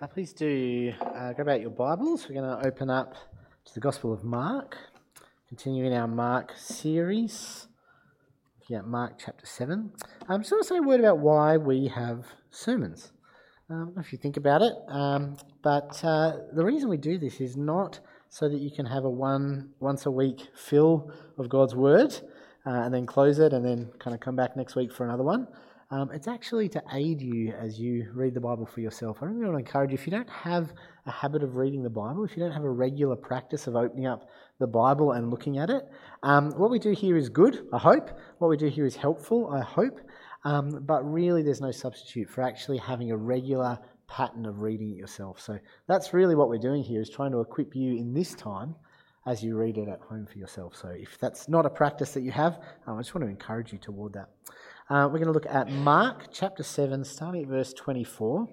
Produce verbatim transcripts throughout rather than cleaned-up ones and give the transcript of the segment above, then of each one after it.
Uh, please do uh, grab out your Bibles. We're going to open up to the Gospel of Mark, continuing our Mark series. Looking at Mark chapter seven. I'm just going to say a word about why we have sermons. Um, I don't know if you think about it, um, but uh, the reason we do this is not so that you can have a one once a week fill of God's Word uh, and then close it and then kind of come back next week for another one. Um, it's actually to aid you as you read the Bible for yourself. I really want to encourage you, if you don't have a habit of reading the Bible, if you don't have a regular practice of opening up the Bible and looking at it, um, what we do here is good, I hope. What we do here is helpful, I hope. Um, but really there's no substitute for actually having a regular pattern of reading it yourself. So that's really what we're doing here, is trying to equip you in this time as you read it at home for yourself. So if that's not a practice that you have, um, I just want to encourage you toward that. Uh, we're going to look at Mark chapter seven, starting at verse twenty-four.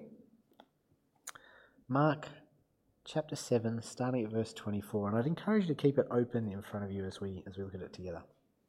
Mark chapter seven, starting at verse twenty-four. And I'd encourage you to keep it open in front of you as we as we look at it together.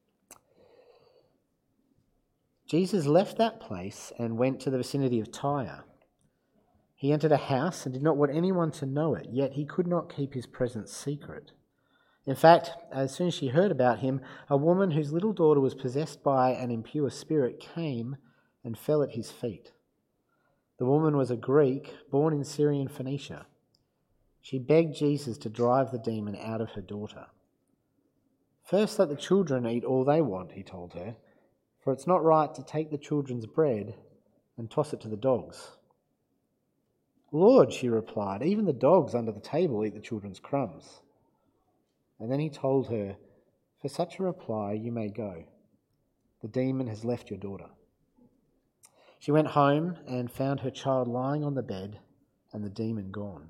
Jesus left that place and went to the vicinity of Tyre. He entered a house and did not want anyone to know it, yet he could not keep his presence secret. In fact, as soon as she heard about him, a woman whose little daughter was possessed by an impure spirit came and fell at his feet. The woman was a Greek, born in Syrian Phoenicia. She begged Jesus to drive the demon out of her daughter. "First let the children eat all they want," he told her, "for it's not right to take the children's bread and toss it to the dogs." "Lord," she replied, "even the dogs under the table eat the children's crumbs." And then he told her, "For such a reply you may go. The demon has left your daughter." She went home and found her child lying on the bed and the demon gone.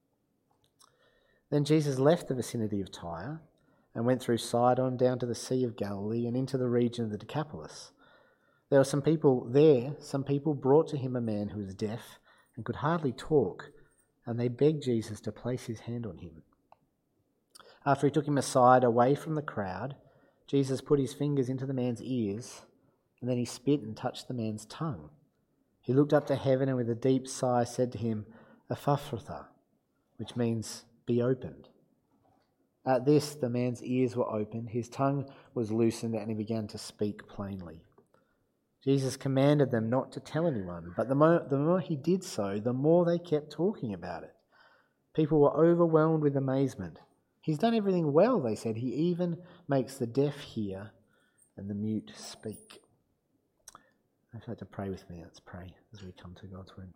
Then Jesus left the vicinity of Tyre and went through Sidon down to the Sea of Galilee and into the region of the Decapolis. There were some people there, some people brought to him a man who was deaf and could hardly talk, and they begged Jesus to place his hand on him. After he took him aside away from the crowd, Jesus put his fingers into the man's ears, and then he spit and touched the man's tongue. He looked up to heaven and with a deep sigh said to him, "Ephphatha," which means "be opened." At this the man's ears were opened, his tongue was loosened, and he began to speak plainly. Jesus commanded them not to tell anyone, but the more, the more he did so, the more they kept talking about it. People were overwhelmed with amazement. "He's done everything well," they said. "He even makes the deaf hear and the mute speak." I'd like to pray with me. Let's pray as we come to God's word.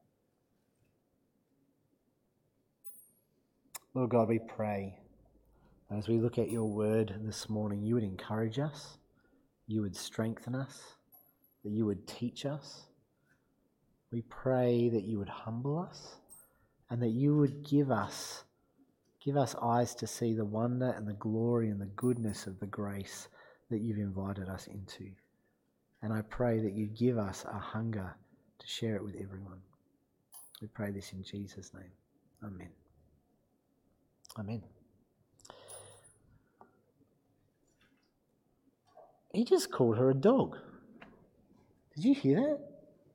Lord God, we pray as we look at your word this morning, you would encourage us, you would strengthen us, that you would teach us. We pray that you would humble us and that you would give us Give us eyes to see the wonder and the glory and the goodness of the grace that you've invited us into. And I pray that you give us a hunger to share it with everyone. We pray this in Jesus' name. Amen. Amen. He just called her a dog. Did you hear that?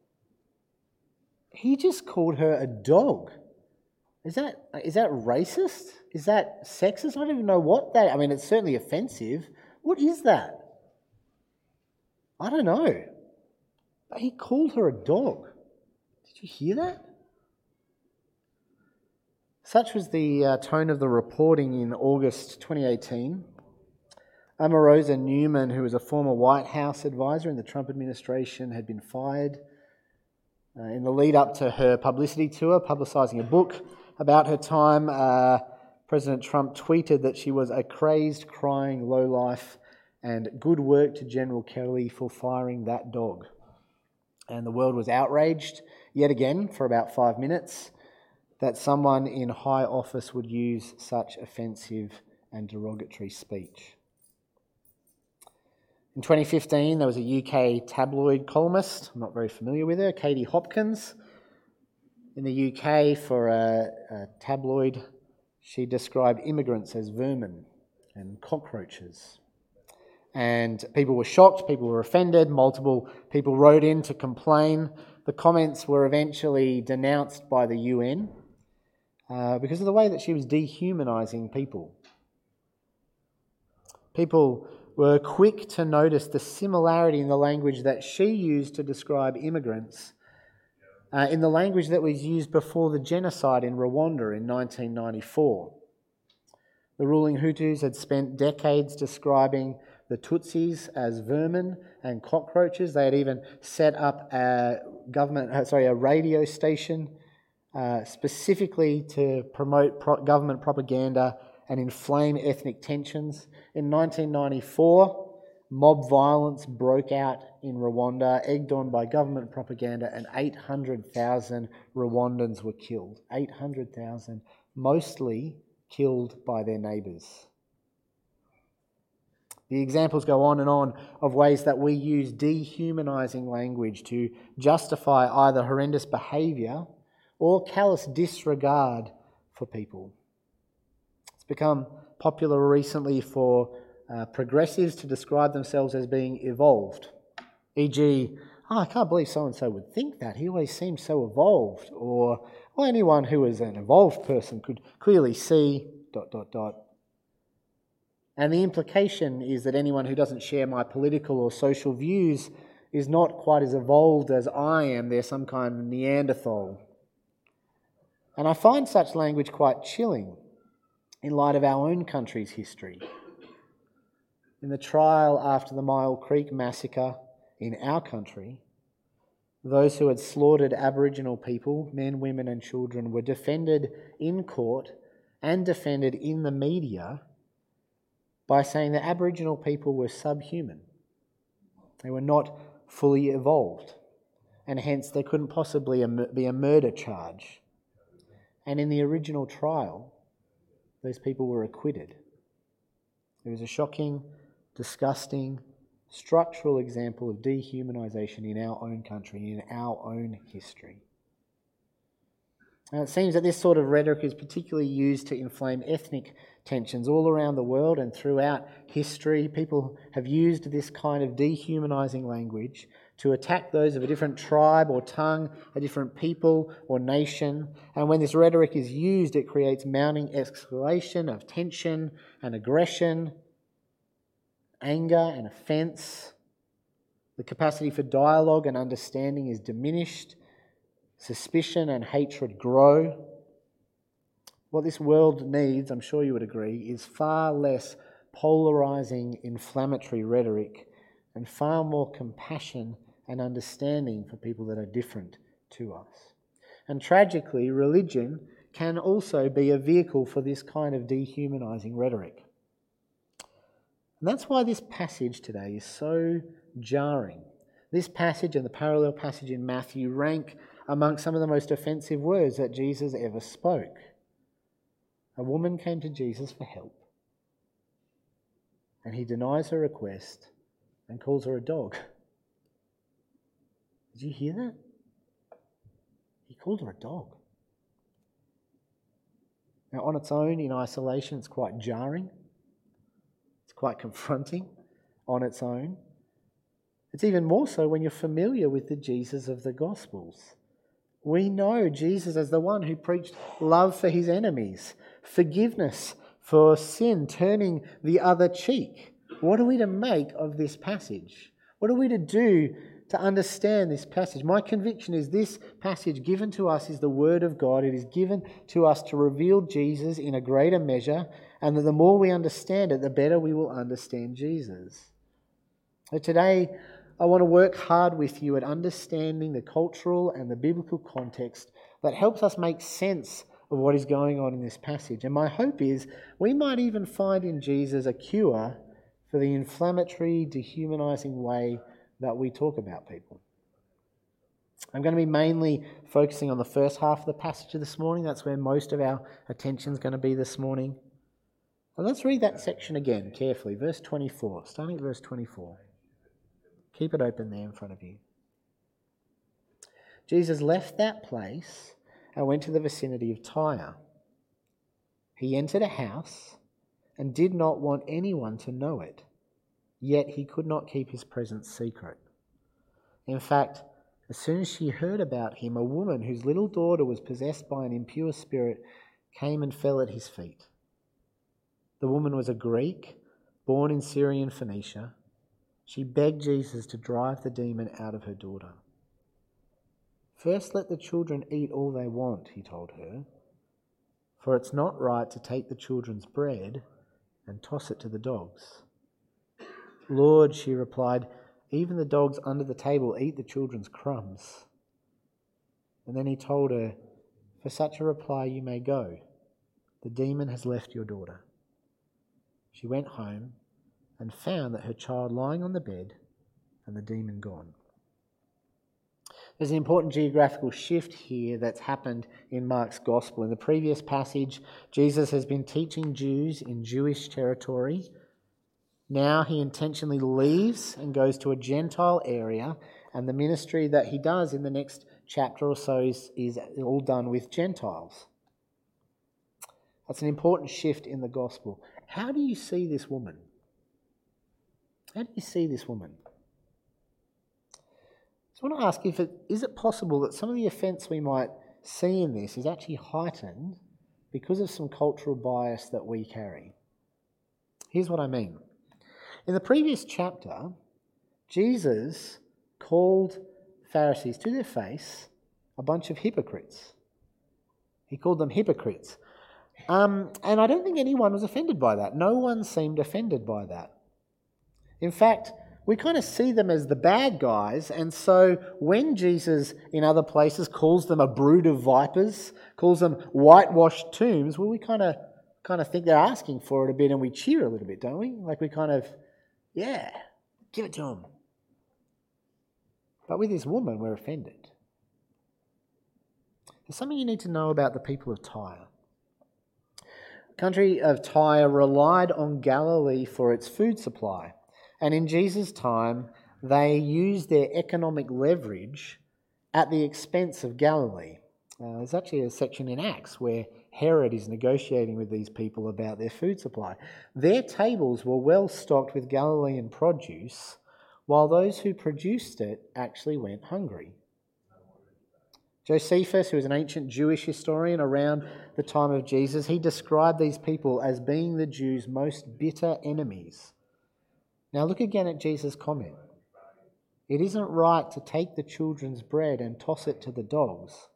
He just called her a dog. Is that is that racist? Is that sexist? I don't even know what that... I mean, it's certainly offensive. What is that? I don't know. But he called her a dog. Did you hear that? Such was the uh, tone of the reporting in August twenty eighteen. Omarosa Newman, who was a former White House advisor in the Trump administration, had been fired uh, in the lead up to her publicity tour, publicising a book about her time. uh, President Trump tweeted that she was a crazed, crying lowlife and good work to General Kelly for firing that dog. And the world was outraged, yet again, for about five minutes, that someone in high office would use such offensive and derogatory speech. In twenty fifteen, there was a U K tabloid columnist, I'm not very familiar with her, Katie Hopkins. In the U K, for a, a tabloid, she described immigrants as vermin and cockroaches. And people were shocked, people were offended, multiple people wrote in to complain The comments were eventually denounced by the U N uh, because of the way that she was dehumanising people. People were quick to notice the similarity in the language that she used to describe immigrants uh, in the language that was used before the genocide in Rwanda in nineteen ninety-four. The ruling Hutus had spent decades describing the Tutsis as vermin and cockroaches. They had even set up a government, uh, sorry, a radio station uh, specifically to promote pro- government propaganda and inflame ethnic tensions. In nineteen ninety-four, mob violence broke out in Rwanda, egged on by government propaganda, and eight hundred thousand Rwandans were killed. eight hundred thousand, mostly killed by their neighbours. The examples go on and on of ways that we use dehumanising language to justify either horrendous behaviour or callous disregard for people. It's become popular recently for uh, progressives to describe themselves as being evolved. for example, oh, I can't believe so-and-so would think that. He always seems so evolved. Or, well, anyone who is an evolved person could clearly see... dot, dot, dot. And the implication is that anyone who doesn't share my political or social views is not quite as evolved as I am. They're some kind of Neanderthal. And I find such language quite chilling in light of our own country's history. In the trial after the Myall Creek massacre in our country, those who had slaughtered Aboriginal people, men, women and children, were defended in court and defended in the media by saying that Aboriginal people were subhuman. They were not fully evolved, and hence there couldn't possibly be a murder charge. And in the original trial, those people were acquitted. It was a shocking, disgusting, structural example of dehumanisation in our own country, in our own history. And it seems that this sort of rhetoric is particularly used to inflame ethnic tensions all around the world and throughout history. People have used this kind of dehumanising language to attack those of a different tribe or tongue, a different people or nation. And when this rhetoric is used, it creates mounting escalation of tension and aggression, anger and offence. The capacity for dialogue and understanding is diminished. Suspicion and hatred grow. What this world needs, I'm sure you would agree, is far less polarising, inflammatory rhetoric and far more compassion and understanding for people that are different to us. And tragically, religion can also be a vehicle for this kind of dehumanising rhetoric. And that's why this passage today is so jarring. This passage and the parallel passage in Matthew rank among some of the most offensive words that Jesus ever spoke. A woman came to Jesus for help, and he denies her request and calls her a dog. Did you hear that? He called her a dog. Now, on its own, in isolation, it's quite jarring. It's quite confronting on its own. It's even more so when you're familiar with the Jesus of the Gospels. We know Jesus as the one who preached love for his enemies, forgiveness for sin, turning the other cheek. What are we to make of this passage? What are we to do to understand this passage? My conviction is this passage given to us is the Word of God. It is given to us to reveal Jesus in a greater measure, and that the more we understand it, the better we will understand Jesus. So today, I want to work hard with you at understanding the cultural and the biblical context that helps us make sense of what is going on in this passage. And my hope is we might even find in Jesus a cure for the inflammatory, dehumanising way that we talk about people. I'm going to be mainly focusing on the first half of the passage this morning. That's where most of our attention is going to be this morning. And let's read that section again carefully. Verse twenty-four, starting at verse twenty-four. Keep it open there in front of you. Jesus left that place and went to the vicinity of Tyre. He entered a house and did not want anyone to know it, yet he could not keep his presence secret. In fact, As soon as she heard about him, a woman whose little daughter was possessed by an impure spirit came and fell at his feet. The woman was a Greek, born in Syrian Phoenicia. She begged Jesus to drive the demon out of her daughter. "First let the children eat all they want," he told her, "for it's not right to take the children's bread and toss it to the dogs." "Lord," she replied, "even the dogs under the table eat the children's crumbs." And then he told her, "For such a reply you may go. The demon has left your daughter." She went home and found that her child lying on the bed and the demon gone. There's an important geographical shift here that's happened in Mark's Gospel. In the previous passage, Jesus has been teaching Jews in Jewish territory. Now he intentionally leaves and goes to a Gentile area, and the ministry that he does in the next chapter or so is, is all done with Gentiles. That's an important shift in the Gospel. How do you see this woman? How do you see this woman? So I want to ask, if it, is it possible that some of the offence we might see in this is actually heightened because of some cultural bias that we carry? Here's what I mean. In the previous chapter, Jesus called Pharisees to their face a bunch of hypocrites. He called them hypocrites. Um, and I don't think anyone was offended by that. No one seemed offended by that. In fact, we kind of see them as the bad guys, and so when Jesus in other places calls them a brood of vipers, calls them whitewashed tombs, well, we kind of kind of think they're asking for it a bit, and we cheer a little bit, don't we? Like we kind of, yeah, give it to them. But with this woman, we're offended. There's something you need to know about the people of Tyre. The country of Tyre relied on Galilee for its food supply. And in Jesus' time, they used their economic leverage at the expense of Galilee. Uh, there's actually a section in Acts where Herod is negotiating with these people about their food supply. Their tables were well stocked with Galilean produce, while those who produced it actually went hungry. Josephus, who was an ancient Jewish historian around the time of Jesus, he described these people as being the Jews' most bitter enemies. Now look again at Jesus' comment. It isn't right to take the children's bread and toss it to the dogs.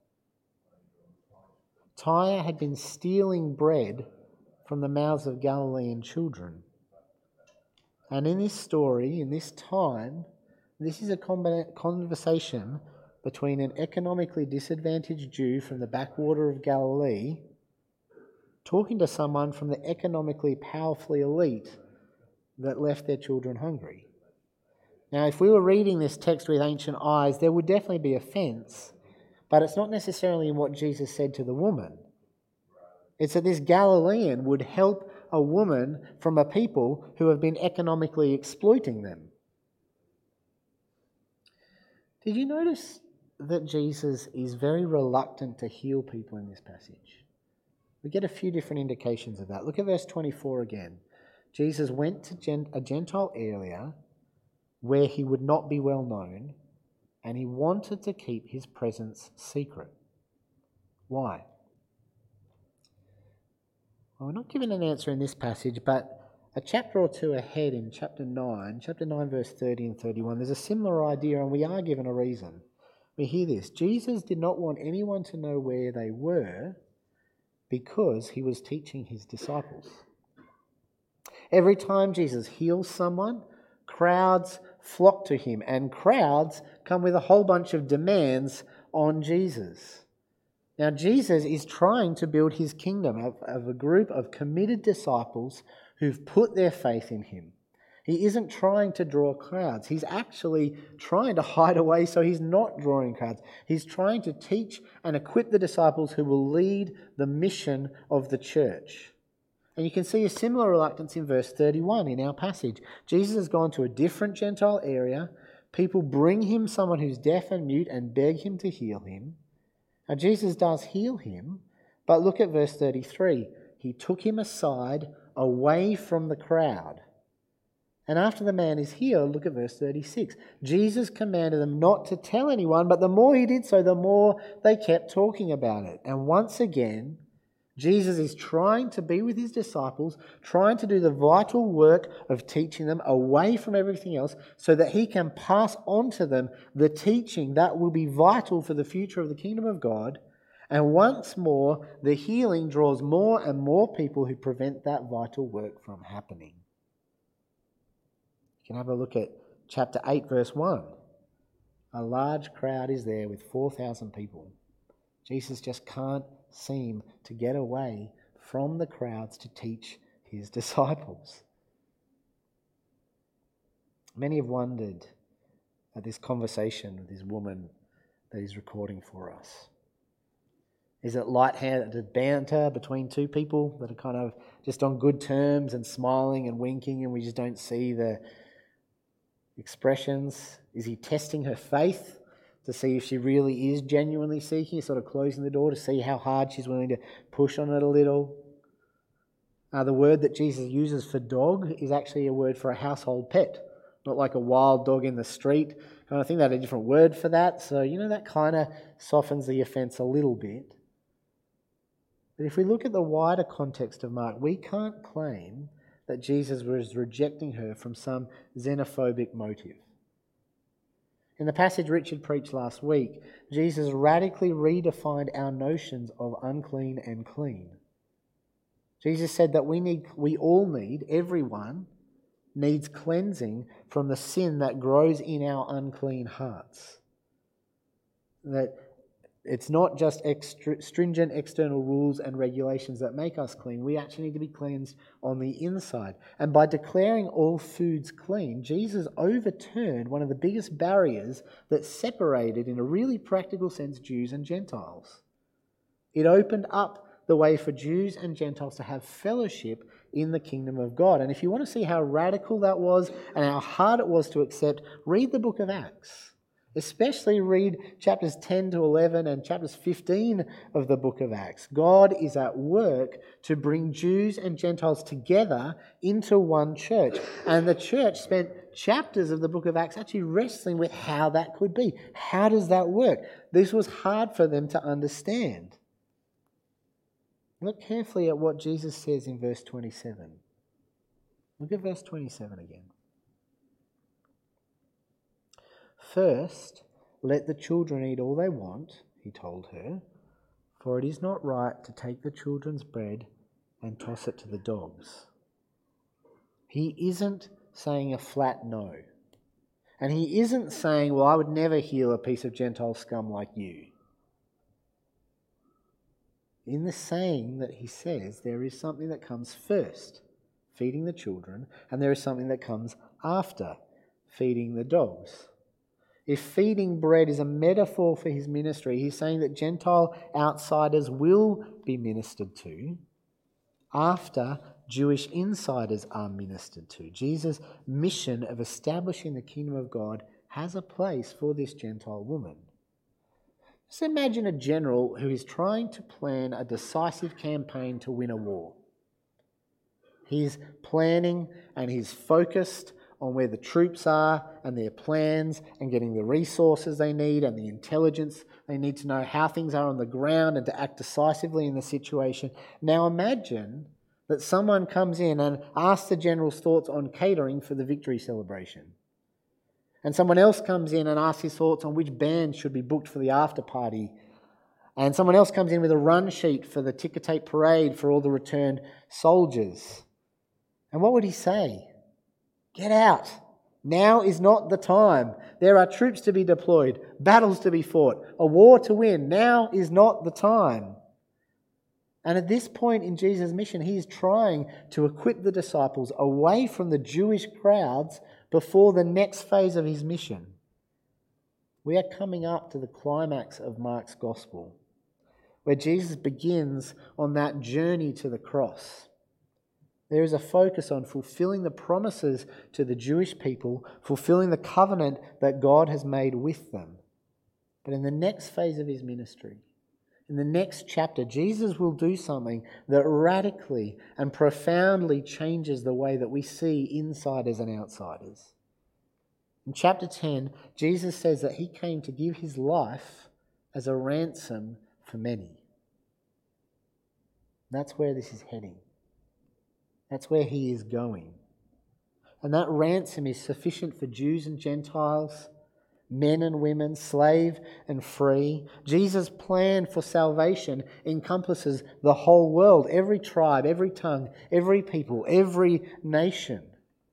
Tyre had been stealing bread from the mouths of Galilean children. And in this story, in this time, this is a conversation between an economically disadvantaged Jew from the backwater of Galilee talking to someone from the economically powerfully elite that left their children hungry. Now, if we were reading this text with ancient eyes, there would definitely be offence, but it's not necessarily in what Jesus said to the woman. It's that this Galilean would help a woman from a people who have been economically exploiting them. Did you notice that Jesus is very reluctant to heal people in this passage? We get a few different indications of that. Look at verse twenty-four again. Jesus went to a Gentile area where he would not be well known, and he wanted to keep his presence secret. Why? Well, we're not given an answer in this passage, but a chapter or two ahead in chapter nine, chapter nine, verse thirty and thirty-one, there's a similar idea, and we are given a reason. We hear this. Jesus did not want anyone to know where they were because he was teaching his disciples. Every time Jesus heals someone, crowds flock to him, and crowds come with a whole bunch of demands on Jesus. Now, Jesus is trying to build his kingdom of, of a group of committed disciples who've put their faith in him. He isn't trying to draw crowds. He's actually trying to hide away so he's not drawing crowds. He's trying to teach and equip the disciples who will lead the mission of the church. And you can see a similar reluctance in verse thirty-one in our passage. Jesus has gone to a different Gentile area. People bring him someone who's deaf and mute and beg him to heal him. Now Jesus does heal him, but look at verse thirty-three. He took him aside away from the crowd. And after the man is healed, look at verse thirty-six. Jesus commanded them not to tell anyone, but the more he did so, the more they kept talking about it. And once again, Jesus is trying to be with his disciples, trying to do the vital work of teaching them away from everything else so that he can pass on to them the teaching that will be vital for the future of the kingdom of God. And once more, the healing draws more and more people who prevent that vital work from happening. You can have a look at chapter eight, verse one. A large crowd is there with four thousand people. Jesus just can't seem to get away from the crowds to teach his disciples. Many have wondered at this conversation with this woman that he's recording for us. Is it light-handed banter between two people that are kind of just on good terms and smiling and winking, and we just don't see the expressions? Is he testing her faith to see if she really is genuinely seeking, sort of closing the door to see how hard she's willing to push on it a little? Uh, the word that Jesus uses for dog is actually a word for a household pet, not like a wild dog in the street kind of thing. They had a different word for that. So, you know, that kind of softens the offence a little bit. But if we look at the wider context of Mark, we can't claim that Jesus was rejecting her from some xenophobic motive. In the passage Richard preached last week, Jesus radically redefined our notions of unclean and clean. Jesus said that we need, we all need, everyone needs cleansing from the sin that grows in our unclean hearts. That it's not just extra, stringent external rules and regulations that make us clean. We actually need to be cleansed on the inside. And by declaring all foods clean, Jesus overturned one of the biggest barriers that separated, in a really practical sense, Jews and Gentiles. It opened up the way for Jews and Gentiles to have fellowship in the kingdom of God. And if you want to see how radical that was and how hard it was to accept, read the book of Acts. Especially read chapters ten to eleven and chapters fifteen of the book of Acts. God is at work to bring Jews and Gentiles together into one church. And the church spent chapters of the book of Acts actually wrestling with how that could be. How does that work? This was hard for them to understand. Look carefully at what Jesus says in verse twenty-seven. Look at verse twenty-seven again. First, let the children eat all they want, he told her, for it is not right to take the children's bread and toss it to the dogs. He isn't saying a flat no. And he isn't saying, well, I would never heal a piece of Gentile scum like you. In the saying that he says, there is something that comes first, feeding the children, and there is something that comes after, feeding the dogs. If feeding bread is a metaphor for his ministry, he's saying that Gentile outsiders will be ministered to after Jewish insiders are ministered to. Jesus' mission of establishing the kingdom of God has a place for this Gentile woman. Just imagine a general who is trying to plan a decisive campaign to win a war. He's planning and he's focused on where the troops are and their plans and getting the resources they need and the intelligence they need to know how things are on the ground and to act decisively in the situation. Now imagine that someone comes in and asks the general's thoughts on catering for the victory celebration. And someone else comes in and asks his thoughts on which band should be booked for the after party. And someone else comes in with a run sheet for the ticker tape parade for all the returned soldiers. And what would he say? Get out. Now is not the time. There are troops to be deployed, battles to be fought, a war to win. Now is not the time. And at this point in Jesus' mission, he is trying to equip the disciples away from the Jewish crowds before the next phase of his mission. We are coming up to the climax of Mark's gospel, where Jesus begins on that journey to the cross. There is a focus on fulfilling the promises to the Jewish people, fulfilling the covenant that God has made with them. But in the next phase of his ministry, In the next chapter, Jesus will do something that radically and profoundly changes the way that we see insiders and outsiders. In chapter ten, Jesus says that he came to give his life as a ransom for many. That's where this is heading. That's where he is going. And that ransom is sufficient for Jews and Gentiles, men and women, slave and free. Jesus' plan for salvation encompasses the whole world, every tribe, every tongue, every people, every nation.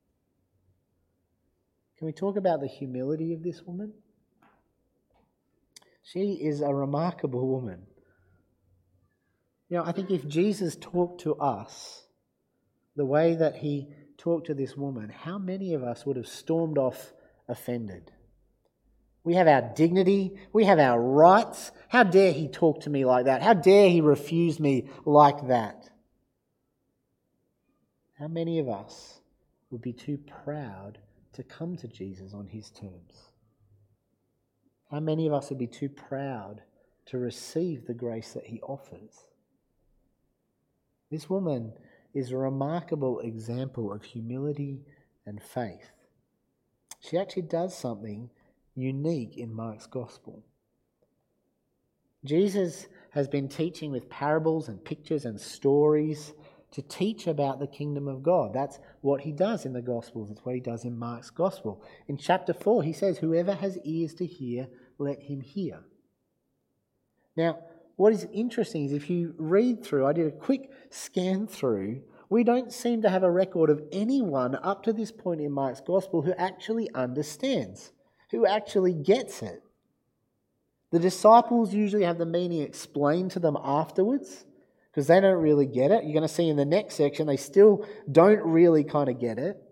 Can we talk about the humility of this woman? She is a remarkable woman. You know, I think if Jesus talked to us the way that he talked to this woman, how many of us would have stormed off offended? We have our dignity. We have our rights. How dare he talk to me like that? How dare he refuse me like that? How many of us would be too proud to come to Jesus on his terms? How many of us would be too proud to receive the grace that he offers? This woman is a remarkable example of humility and faith. She actually does something unique in Mark's Gospel. Jesus has been teaching with parables and pictures and stories to teach about the kingdom of God. That's what he does in the Gospels. That's what he does in Mark's Gospel. In chapter four, he says, "Whoever has ears to hear, let him hear." Now, what is interesting is if you read through, I did a quick scan through, we don't seem to have a record of anyone up to this point in Mark's Gospel who actually understands, who actually gets it. The disciples usually have the meaning explained to them afterwards because they don't really get it. You're going to see in the next section they still don't really kind of get it.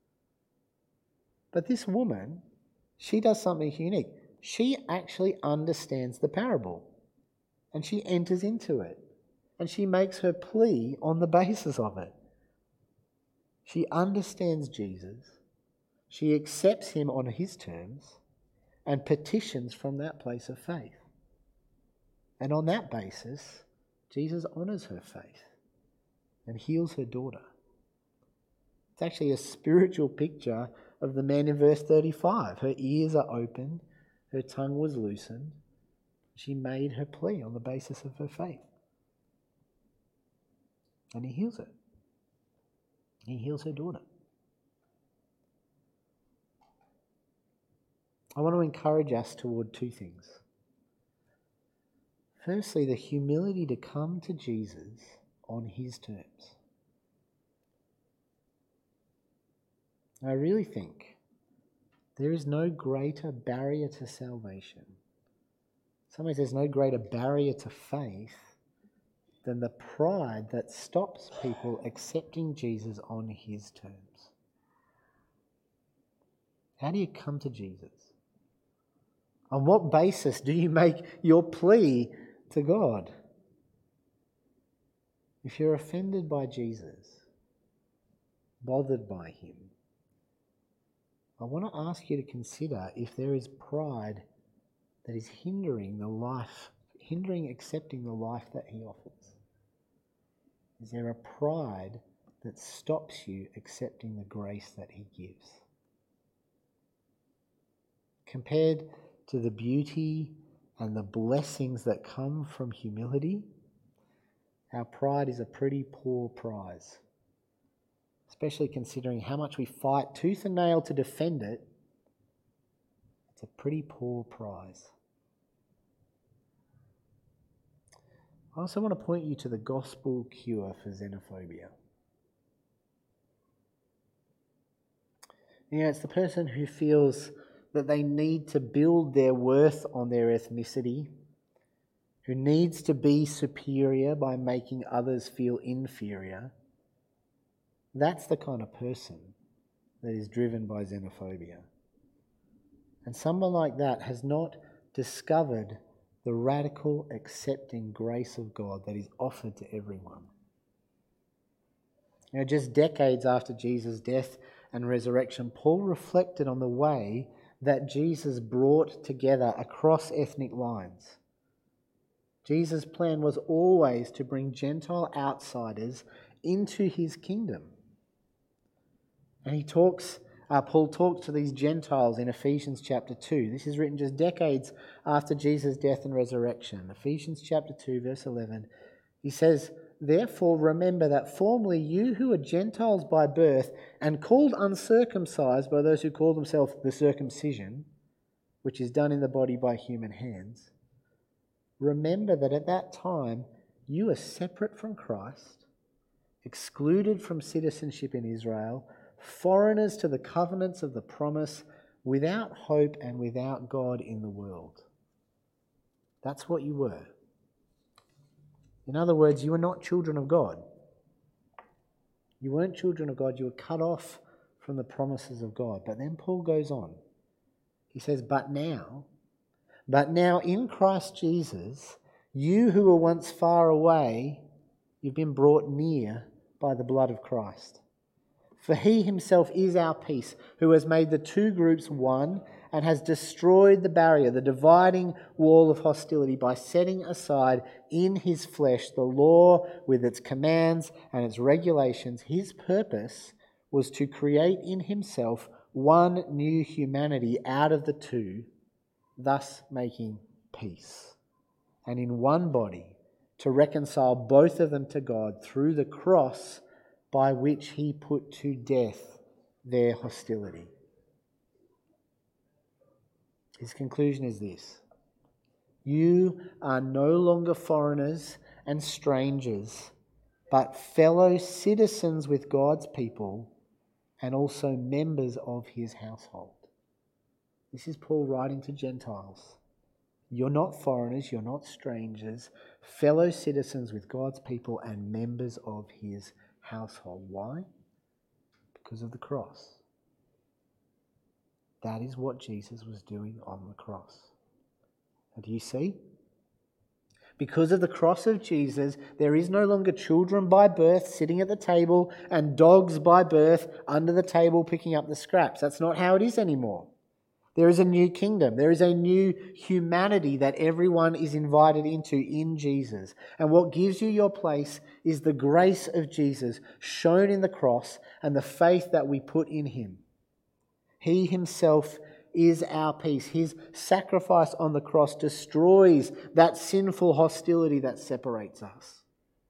But this woman, she does something unique. She actually understands the parable and she enters into it and she makes her plea on the basis of it. She understands Jesus. She accepts him on his terms and petitions from that place of faith. And on that basis, Jesus honours her faith and heals her daughter. It's actually a spiritual picture of the man in verse thirty-five. Her ears are opened, her tongue was loosened. She made her plea on the basis of her faith. And he heals her. He heals her daughter. I want to encourage us toward two things. Firstly, the humility to come to Jesus on his terms. I really think there is no greater barrier to salvation. In some ways, there's no greater barrier to faith than the pride that stops people accepting Jesus on his terms. How do you come to Jesus? On what basis do you make your plea to God? If you're offended by Jesus, bothered by him, I want to ask you to consider if there is pride that is hindering the life, hindering accepting the life that he offers. Is there a pride that stops you accepting the grace that he gives? Compared to the beauty and the blessings that come from humility, our pride is a pretty poor prize. Especially considering how much we fight tooth and nail to defend it, it's a pretty poor prize. I also want to point you to the gospel cure for xenophobia. You know, it's the person who feels that they need to build their worth on their ethnicity, who needs to be superior by making others feel inferior. That's the kind of person that is driven by xenophobia. And someone like that has not discovered the radical accepting grace of God that is offered to everyone. You know, just decades after Jesus' death and resurrection, Paul reflected on the way that Jesus brought together across ethnic lines. Jesus' plan was always to bring Gentile outsiders into his kingdom. And he talks, uh, Paul talks to these Gentiles in Ephesians chapter two. This is written just decades after Jesus' death and resurrection. Ephesians chapter two, verse eleven. He says, "Therefore remember that formerly you who were Gentiles by birth and called uncircumcised by those who call themselves the circumcision, which is done in the body by human hands, remember that at that time you were separate from Christ, excluded from citizenship in Israel, foreigners to the covenants of the promise, without hope and without God in the world." That's what you were. In other words, you were not children of God. You weren't children of God. You were cut off from the promises of God. But then Paul goes on. He says, but now, but now in Christ Jesus, you who were once far away, you've been brought near by the blood of Christ. For he himself is our peace, who has made the two groups one and has destroyed the barrier, the dividing wall of hostility, by setting aside in his flesh the law with its commands and its regulations. His purpose was to create in himself one new humanity out of the two, thus making peace. And in one body to reconcile both of them to God through the cross, by which he put to death their hostility. His conclusion is this: you are no longer foreigners and strangers, but fellow citizens with God's people and also members of his household. This is Paul writing to Gentiles. You're not foreigners, you're not strangers, fellow citizens with God's people and members of his household. Why? Because of the cross. That is what Jesus was doing on the cross. And do you see? Because of the cross of Jesus, there is no longer children by birth sitting at the table and dogs by birth under the table picking up the scraps. That's not how it is anymore. There is a new kingdom. There is a new humanity that everyone is invited into in Jesus. And what gives you your place is the grace of Jesus shown in the cross and the faith that we put in him. He himself is our peace. His sacrifice on the cross destroys that sinful hostility that separates us.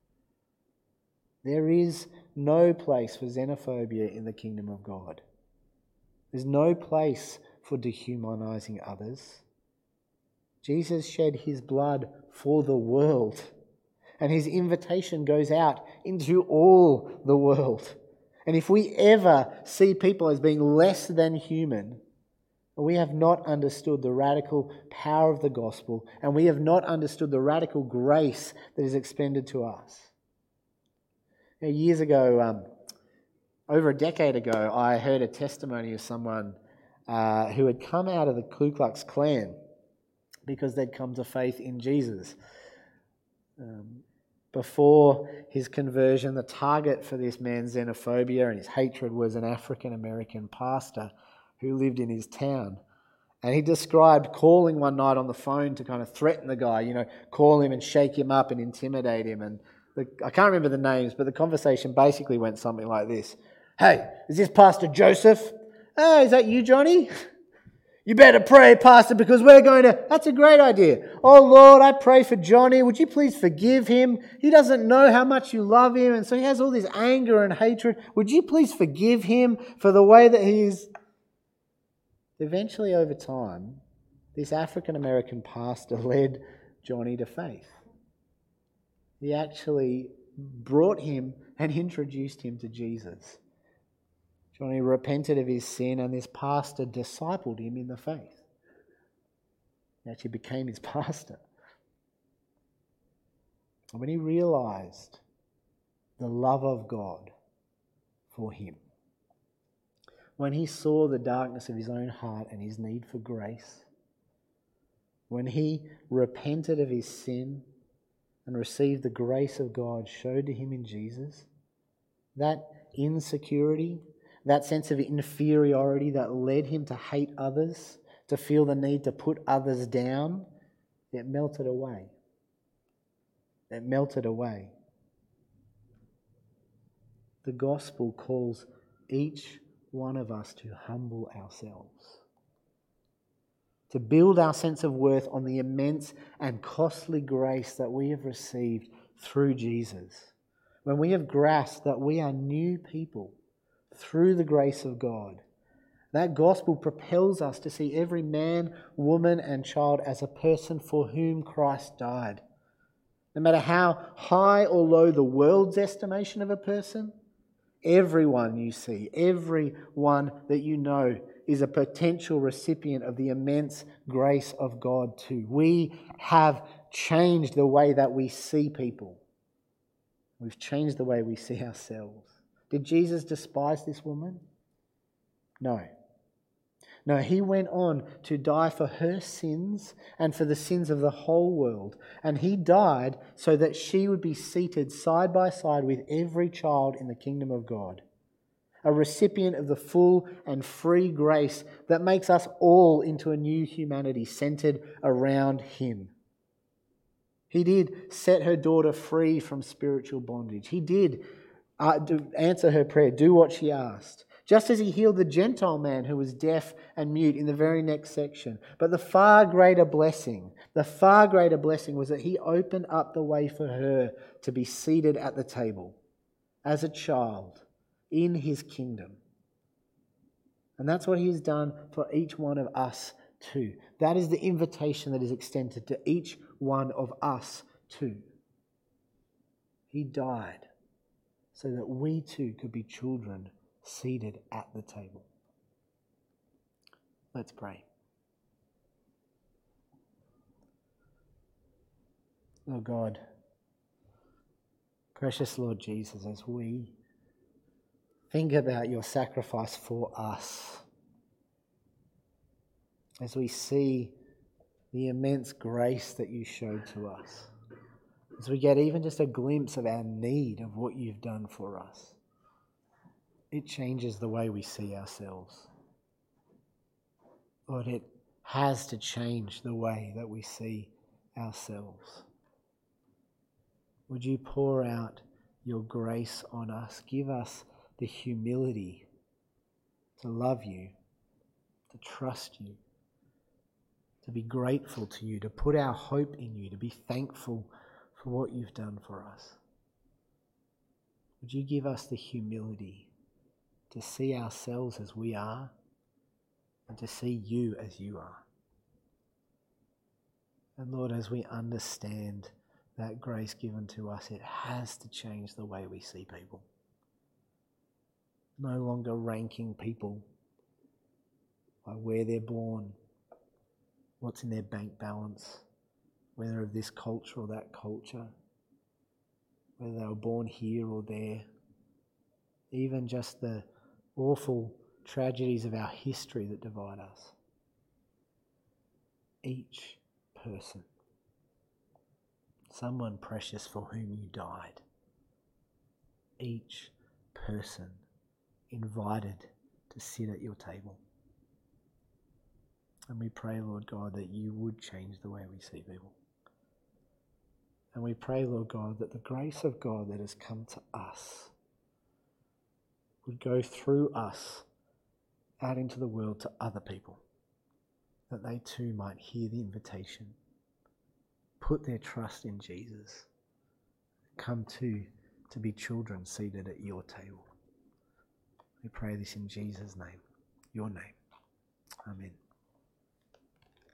There is no place for xenophobia in the kingdom of God. There's no place for dehumanizing others. Jesus shed his blood for the world, and his invitation goes out into all the world. And if we ever see people as being less than human, we have not understood the radical power of the gospel, and we have not understood the radical grace that is extended to us. Now, years ago, um, over a decade ago, I heard a testimony of someone Uh, who had come out of the Ku Klux Klan because they'd come to faith in Jesus. Um, before his conversion, the target for this man's xenophobia and his hatred was an African-American pastor who lived in his town. And he described calling one night on the phone to kind of threaten the guy, you know, call him and shake him up and intimidate him. And the, I can't remember the names, but the conversation basically went something like this. "Hey, is this Pastor Joseph? Oh, is that you, Johnny? You better pray, Pastor, because we're going to..." That's a great idea. "Oh, Lord, I pray for Johnny. Would you please forgive him? He doesn't know how much you love him, and so he has all this anger and hatred. Would you please forgive him for the way that he is..." Eventually, over time, this African-American pastor led Johnny to faith. He actually brought him and introduced him to Jesus. Johnny repented of his sin, and this pastor discipled him in the faith. He actually became his pastor. And when he realized the love of God for him, when he saw the darkness of his own heart and his need for grace, when he repented of his sin and received the grace of God showed to him in Jesus, that insecurity, that sense of inferiority that led him to hate others, to feel the need to put others down, it melted away. It melted away. The gospel calls each one of us to humble ourselves, to build our sense of worth on the immense and costly grace that we have received through Jesus. When we have grasped that we are new people through the grace of God, that gospel propels us to see every man, woman, and child as a person for whom Christ died. No matter how high or low the world's estimation of a person, everyone you see, everyone that you know is a potential recipient of the immense grace of God too. We have changed the way that we see people. We've changed the way we see ourselves. Did Jesus despise this woman? No. No, he went on to die for her sins and for the sins of the whole world. And he died so that she would be seated side by side with every child in the kingdom of God, a recipient of the full and free grace that makes us all into a new humanity centered around him. He did set her daughter free from spiritual bondage. He did uh, do, answer her prayer, do what she asked. Just as he healed the Gentile man who was deaf and mute in the very next section. But the far greater blessing, the far greater blessing was that he opened up the way for her to be seated at the table as a child in his kingdom. And that's what he has done for each one of us too. That is the invitation that is extended to each one of us too. He died so that we too could be children seated at the table. Let's pray. Oh God, precious Lord Jesus, as we think about your sacrifice for us, as we see the immense grace that you showed to us, as we get even just a glimpse of our need of what you've done for us, it changes the way we see ourselves. Lord, it has to change the way that we see ourselves. Would you pour out your grace on us? Give us the humility to love you, to trust you, to be grateful to you, to put our hope in you, to be thankful for what you've done for us. Would you give us the humility to see ourselves as we are and to see you as you are? And Lord, as we understand that grace given to us, it has to change the way we see people. No longer ranking people by where they're born, what's in their bank balance, whether of this culture or that culture, whether they were born here or there, even just the awful tragedies of our history that divide us. Each person, someone precious for whom you died. Each person invited to sit at your table. And we pray, Lord God, that you would change the way we see people. And we pray, Lord God, that the grace of God that has come to us would go through us out into the world to other people, that they too might hear the invitation, put their trust in Jesus, come to to be children seated at your table. We pray this in Jesus' name, your name. Amen.